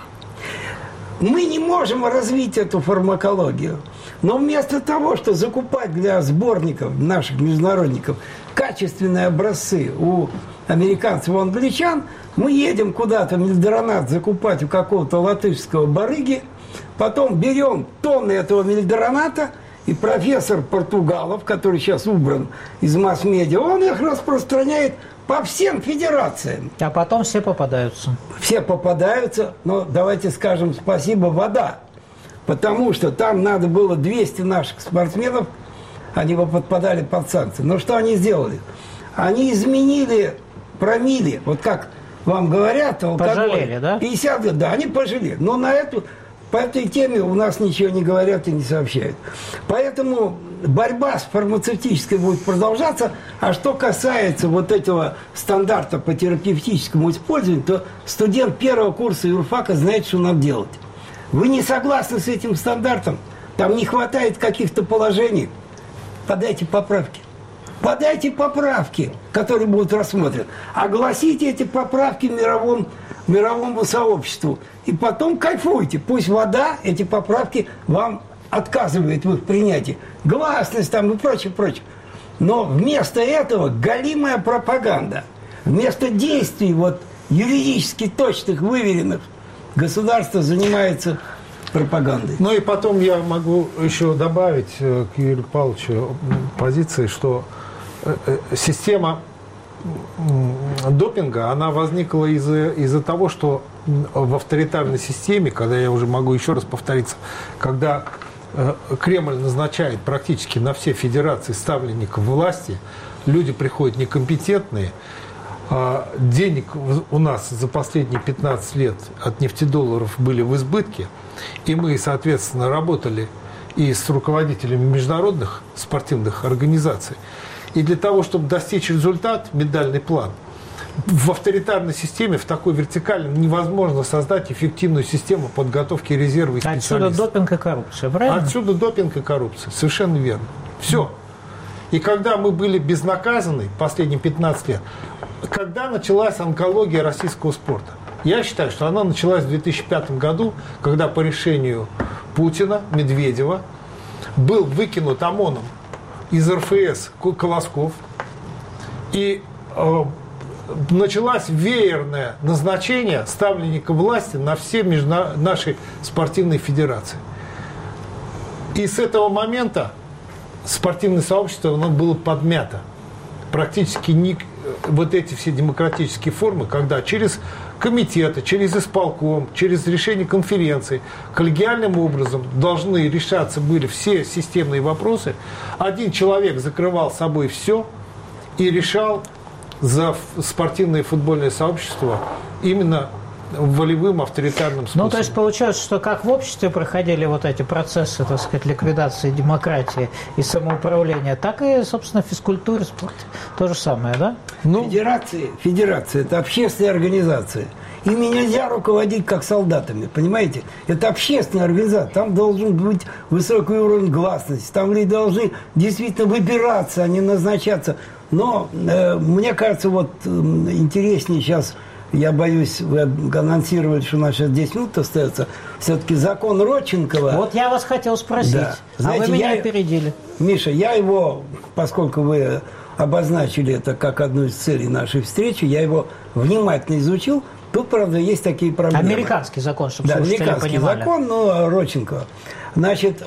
Мы не можем развить эту фармакологию. Но вместо того, чтобы закупать для сборников наших международников качественные образцы у американцев и у англичан, мы едем куда-то мельдоронат закупать у какого-то латышского барыги, потом берем тонны этого мельдороната, и профессор Португалов, который сейчас убран из масс-медиа, он их распространяет по всем федерациям. А потом все попадаются. Все попадаются, но давайте скажем спасибо, вода. Потому что там надо было 200 наших спортсменов, они бы подпадали под санкции. Но что они сделали? Они изменили промилле. Вот как вам говорят, алкоголь. Пожалели, да? 50 лет, да, они пожалели. Но по этой теме у нас ничего не говорят и не сообщают. Поэтому борьба с фармацевтической будет продолжаться. А что касается вот этого стандарта по терапевтическому использованию, то студент первого курса юрфака знает, что надо делать. Вы не согласны с этим стандартом? Там не хватает каких-то положений? Подайте поправки. Подайте поправки, которые будут рассмотрены. Огласите эти поправки мировому сообществу. И потом кайфуйте. Пусть вода эти поправки вам отказывает в их принятии. Гласность там и прочее, прочее. Но вместо этого галимая пропаганда. Вместо действий вот юридически точных, выверенных, государство занимается пропагандой. Ну и потом я могу еще добавить к Юрию Павловичу позиции, что система допинга, она возникла из-за того, что в авторитарной системе, когда я уже могу еще раз повториться, когда Кремль назначает практически на все федерации ставленников власти, люди приходят некомпетентные, денег у нас за последние 15 лет от нефтедолларов были в избытке, и мы, соответственно, работали и с руководителями международных спортивных организаций. И для того, чтобы достичь результат, медальный план, в авторитарной системе, в такой вертикали невозможно создать эффективную систему подготовки резерва и специалистов. Отсюда допинг и коррупция, правильно? Отсюда допинг и коррупция, совершенно верно. Все. И когда мы были безнаказаны последние 15 лет, когда началась онкология российского спорта? Я считаю, что она началась в 2005 году, когда по решению Путина, Медведева, был выкинут ОМОНом из РФС Колосков, и началось веерное назначение ставленника власти на все наши спортивные федерации. И с этого момента спортивное сообщество оно было подмято. Практически вот эти все демократические формы, когда через комитеты, через исполком, через решение конференции коллегиальным образом должны решаться были все системные вопросы. Один человек закрывал собой все и решал за спортивное и футбольное сообщество именно волевым авторитарным способом. Ну, то есть получается, что как в обществе проходили вот эти процессы, так сказать, ликвидации демократии и самоуправления, так и, собственно, в физкультуре, спорте. То же самое, да? Ну, федерация – это общественная организация. Ими нельзя руководить как солдатами, понимаете? Это общественная организация. Там должен быть высокий уровень гласности. Там люди должны действительно выбираться, а не назначаться. Но мне кажется, вот интереснее сейчас... Я боюсь, вы анонсировали, что у нас сейчас 10 минут остается. Все-таки закон Родченкова... Вот я вас хотел спросить, да. Знаете, вы меня опередили. Миша, я его, поскольку вы обозначили это как одну из целей нашей встречи, я его внимательно изучил. Тут, правда, есть такие проблемы. Американский закон, чтобы слушатели понимали. Американский закон, но Родченкова. Значит,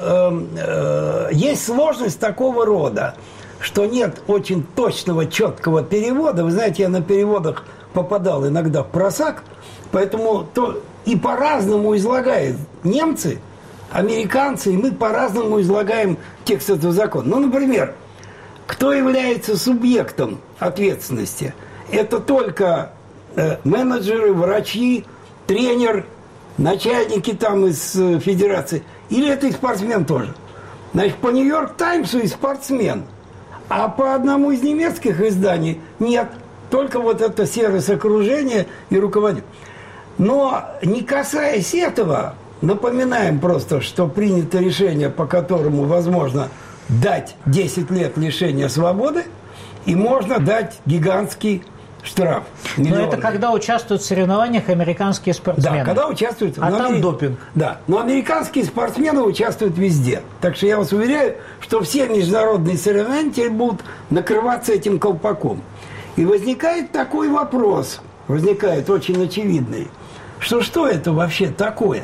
есть сложность такого рода, что нет очень точного, четкого перевода. Вы знаете, я на переводах попадал иногда в просак, поэтому и по-разному излагают немцы, американцы, и мы по-разному излагаем текст этого закона. Ну, например, кто является субъектом ответственности? Это только менеджеры, врачи, тренер, начальники там из федерации. Или это и спортсмен тоже? Значит, по Нью-Йорк Таймсу и спортсмен. А по одному из немецких изданий нет. Только вот это сервис окружения и руководитель. Но не касаясь этого, напоминаем просто, что принято решение, по которому возможно дать 10 лет лишения свободы, и можно дать гигантский штраф. Но это когда участвуют в соревнованиях американские спортсмены. Да, когда участвуют. А там допинг. Да, но американские спортсмены участвуют везде. Так что я вас уверяю, что все международные соревнования теперь будут накрываться этим колпаком. И возникает такой вопрос, возникает очень очевидный, что это вообще такое?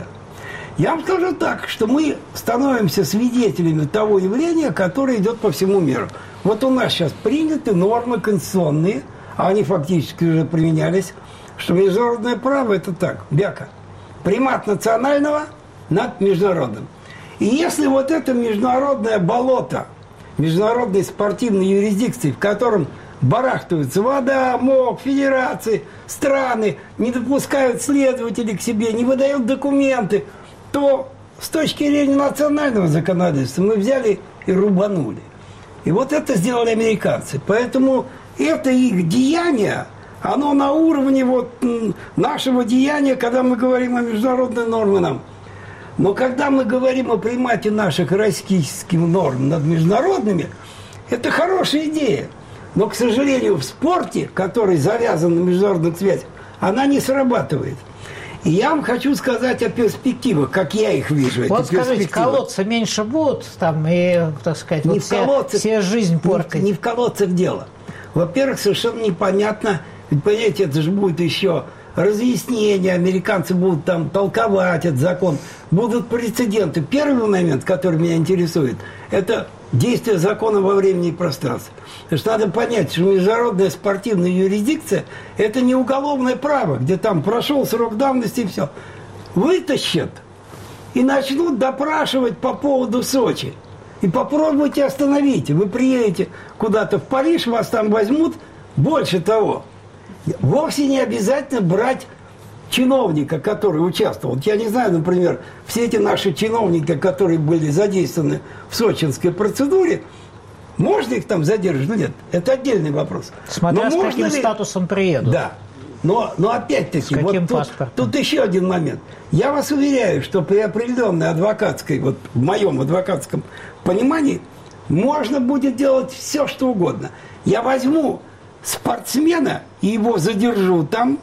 Я вам скажу так, что мы становимся свидетелями того явления, которое идет по всему миру. Вот у нас сейчас приняты нормы конституционные, а они фактически уже применялись, что международное право – это так, бяка. Примат национального над международным. И если вот это международное болото, международной спортивной юрисдикции, в котором барахтаются вода, МОК, федерации, страны, не допускают следователей к себе, не выдают документы, то с точки зрения национального законодательства мы взяли и рубанули. И вот это сделали американцы. Поэтому это их деяние, оно на уровне вот нашего деяния, когда мы говорим о международной норме нам. Но когда мы говорим о примате наших российских норм над международными, это хорошая идея. Но, к сожалению, в спорте, который завязан на международных связях, она не срабатывает. И я вам хочу сказать о перспективах, как я их вижу. Вот скажите, колодцы меньше будут там и, так сказать, не вот все жизнь портить? Не в колодцах дело. Во-первых, совершенно непонятно, ведь, понимаете, это же будет еще разъяснение, американцы будут там толковать этот закон, будут прецеденты. Первый момент, который меня интересует, это действие закона во времени и пространстве. Потому что надо понять, что международная спортивная юрисдикция – это не уголовное право, где там прошел срок давности и все. Вытащат и начнут допрашивать по поводу Сочи. И попробуйте остановите. Вы приедете куда-то в Париж, вас там возьмут. Больше того, вовсе не обязательно брать чиновника, который участвовал. Я не знаю, например, все эти наши чиновники, которые были задействованы в сочинской процедуре, можно их там задержать? Ну нет, это отдельный вопрос. Смотря с каким статусом приедут. Да. Но опять-таки, вот тут еще один момент. Я вас уверяю, что при определенной адвокатской, вот в моем адвокатском понимании, можно будет делать все, что угодно. Я возьму спортсмена и его задержу там,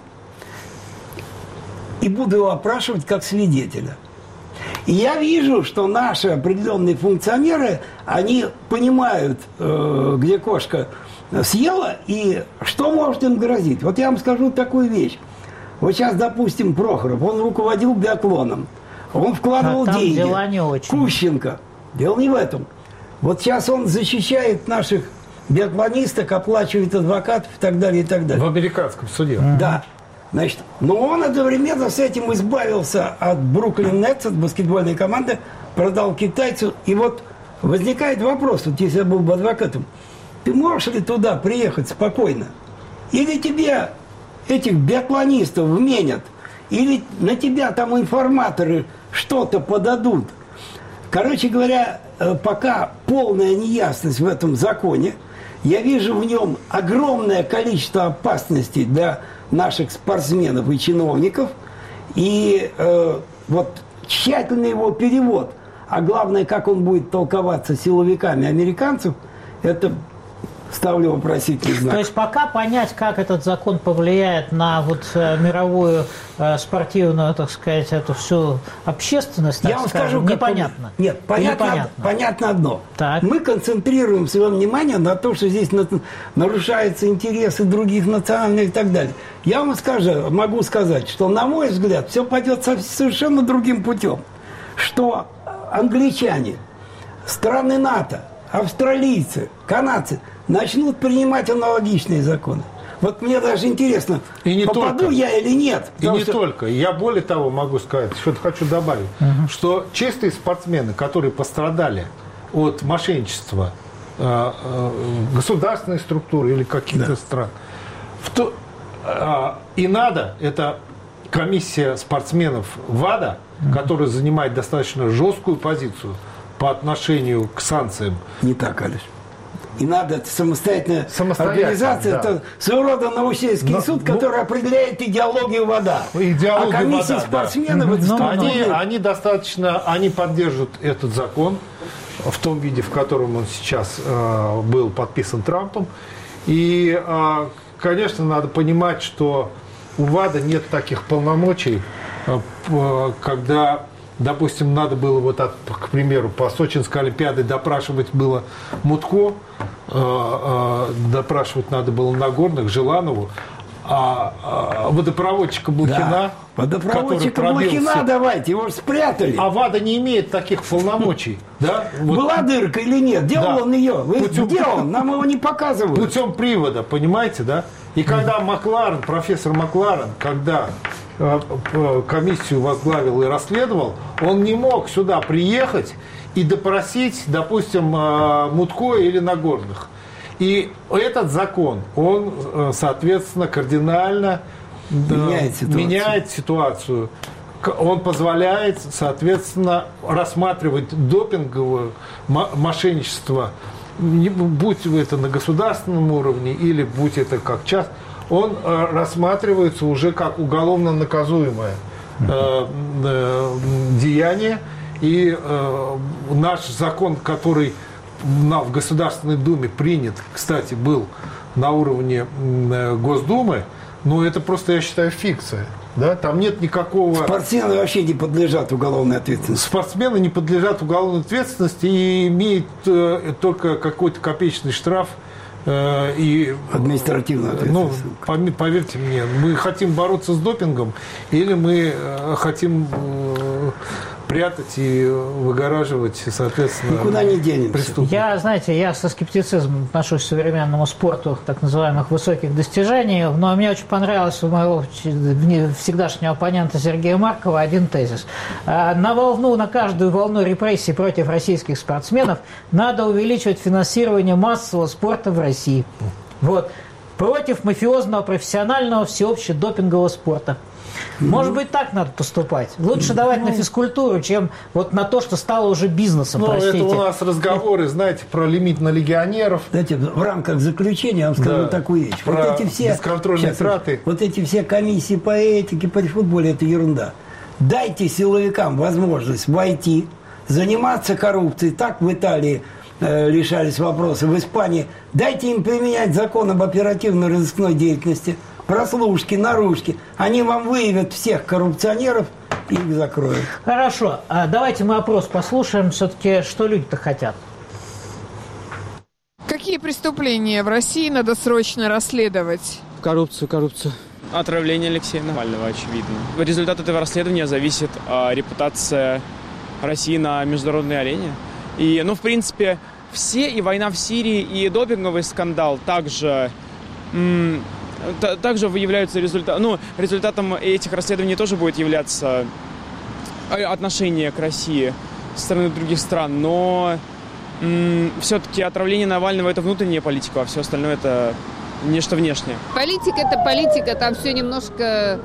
и буду его опрашивать как свидетеля. И я вижу, что наши определенные функционеры, они понимают, где кошка съела и что может им грозить. Вот я вам скажу такую вещь. Вот сейчас, допустим, Прохоров, он руководил биатлоном, он вкладывал деньги. Дела не очень. Кущенко. Дело не в этом. Вот сейчас он защищает наших биатлонисток, оплачивает адвокатов и так далее, и так далее. В американском суде. Да. Значит, но он одновременно с этим избавился от Бруклин Нетс, от баскетбольной команды, продал китайцу. И вот возникает вопрос, вот если я был бы адвокатом, ты можешь ли туда приехать спокойно? Или тебе этих биатлонистов вменят? Или на тебя там информаторы что-то подадут? Короче говоря, пока полная неясность в этом законе, я вижу в нем огромное количество опасностей для наших спортсменов и чиновников. И вот тщательный его перевод, а главное, как он будет толковаться силовиками американцев, это ставлю вопросительный знак. То есть пока понять, как этот закон повлияет на вот мировую спортивную, так сказать, эту всю общественность, так я вам скажем, скажу, непонятно. Нет, понятно одно. Так. Мы концентрируем свое внимание на том, что здесь нарушаются интересы других национальных и так далее. Я вам могу сказать, что, на мой взгляд, все пойдет совершенно другим путем. Что англичане, страны НАТО, австралийцы, канадцы начнут принимать аналогичные законы. Вот мне даже интересно, попаду я или нет. И не только. Я более того могу сказать, что-то хочу добавить, что чистые спортсмены, которые пострадали от мошенничества государственные структуры или каких-то стран. И надо, это комиссия спортсменов ВАДА, которая занимает достаточно жесткую позицию по отношению к санкциям. Не так, Алиш. И надо, это самостоятельная организация, да. Это своего рода научный суд, который определяет идеологию ВАДА. Идеологию а комиссия ВАДА, спортсменов, да. Они достаточно, они поддерживают этот закон в том виде, в котором он сейчас был подписан Трампом. И, конечно, надо понимать, что у ВАДА нет таких полномочий, когда, допустим, надо было, вот, к примеру, по Сочинской Олимпиаде допрашивать было Мутко, допрашивать надо было Нагорных, Желанову, а водопроводчика Блохина, да. Водопроводчика Блохина давайте, его спрятали. А ВАДА не имеет таких полномочий. Да? Вот. Была дырка или нет? Делал он ее? Где он? Нам его не показывают. Путем привода, понимаете, да? И когда Макларен, профессор Макларен, когда комиссию возглавил и расследовал, он не мог сюда приехать и допросить, допустим, Мутко или Нагорных. И этот закон, он, соответственно, кардинально меняет ситуацию. Он позволяет, соответственно, рассматривать допинговое мошенничество, будь это на государственном уровне или будь это как часть, он рассматривается уже как уголовно наказуемое деяние. И наш закон, который в Государственной Думе принят, кстати, был на уровне Госдумы, но это просто, я считаю, фикция. Да? Там нет никакого... Спортсмены вообще не подлежат уголовной ответственности. Спортсмены не подлежат уголовной ответственности и имеют только какой-то копеечный штраф. И административную ответственность. Ну, поверьте мне, мы хотим бороться с допингом или мы хотим прятать и выгораживать, соответственно, никуда не денемся. Я со скептицизмом отношусь к современному спорту так называемых высоких достижений, но мне очень понравилось у моего всегдашнего оппонента Сергея Маркова один тезис. На каждую волну репрессий против российских спортсменов надо увеличивать финансирование массового спорта в России. Вот. Против мафиозного профессионального всеобщего допингового спорта. Может быть, так надо поступать. Лучше давать на физкультуру, чем вот на то, что стало уже бизнесом, простите. Это у нас разговоры, знаете, про лимит на легионеров. Знаете, в рамках заключения я вам скажу такую вещь. Про вот эти все бесконтрольные траты. Вот эти все комиссии по этике, по футболу, это ерунда. Дайте силовикам возможность войти, заниматься коррупцией. Так в Италии решались вопросы, в Испании. Дайте им применять закон об оперативно-розыскной деятельности. Прослушки, наружки. Они вам выявят всех коррупционеров и их закроют. Хорошо. Давайте мы опрос послушаем. Все-таки, что люди-то хотят? Какие преступления в России надо срочно расследовать? Коррупцию. Отравление Алексея Навального, очевидно. Результат этого расследования зависит репутация России на международной арене. И, в принципе, все, и война в Сирии, и допинговый скандал также выявляются результатом этих расследований тоже будет являться отношение к России со стороны других стран, но все-таки отравление Навального – это внутренняя политика, а все остальное – это нечто внешнее. Политика – это политика, там все немножко…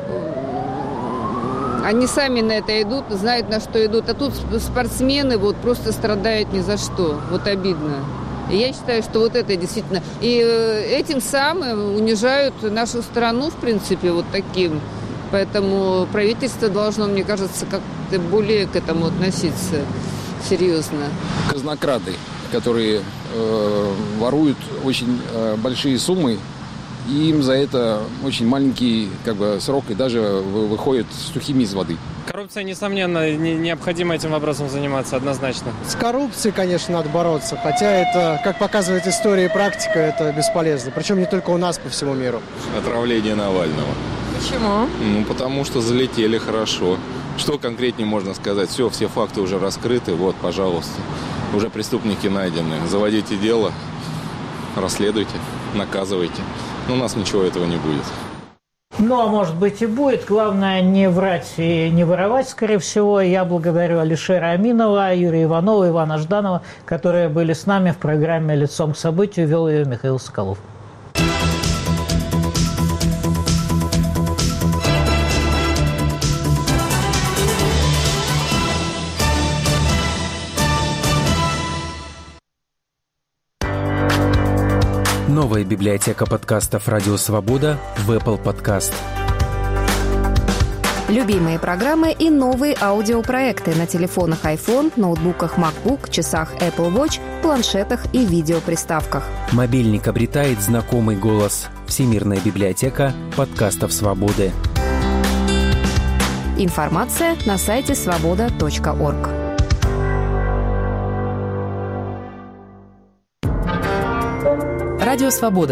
Они сами на это идут, знают, на что идут, а тут спортсмены просто страдают ни за что, обидно. И я считаю, что это действительно... И этим самым унижают нашу страну, в принципе, таким. Поэтому правительство должно, мне кажется, как-то более к этому относиться серьезно. Казнокрады, которые воруют очень большие суммы, и им за это очень маленький срок, и даже выходят сухими из воды. Коррупция, несомненно, необходимо этим вопросом заниматься однозначно. С коррупцией, конечно, надо бороться, хотя это, как показывает история и практика, это бесполезно. Причем не только у нас, по всему миру. Отравление Навального. Почему? Потому что залетели хорошо. Что конкретнее можно сказать? Все факты уже раскрыты, пожалуйста. Уже преступники найдены. Заводите дело, расследуйте, наказывайте. Но у нас ничего этого не будет. Ну, а может быть и будет. Главное не врать и не воровать, скорее всего. Я благодарю Алишера Аминова, Юрия Иванова, Ивана Жданова, которые были с нами в программе «Лицом к событию». Вел ее Михаил Соколов. Новая библиотека подкастов «Радио Свобода» в Apple Podcast. Любимые программы и новые аудиопроекты на телефонах iPhone, ноутбуках MacBook, часах Apple Watch, планшетах и видеоприставках. Мобильник обретает знакомый голос. Всемирная библиотека подкастов «Свободы». Информация на сайте svoboda.org. Радио Свобода.